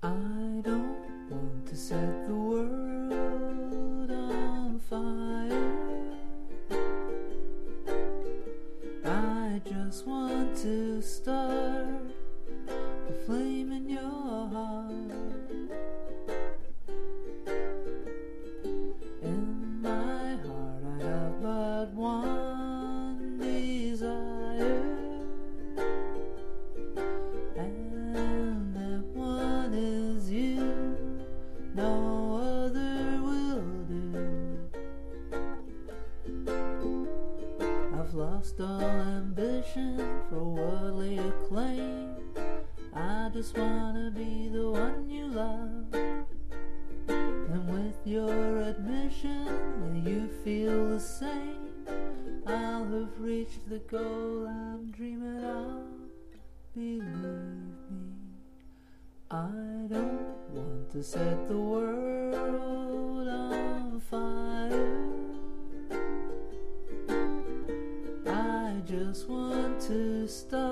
I don't want to set the world on fire. I just want to start a flame in your heart. In my heart I have but one desire, and that one is you. No other will do. I've lost all ambition for worldly acclaim. I just wanna be the one you love, and with your admission that you feel the same, I'll have reached the goal I'm dreaming of. Believe me, I don't want to set the world on fire. I just want to start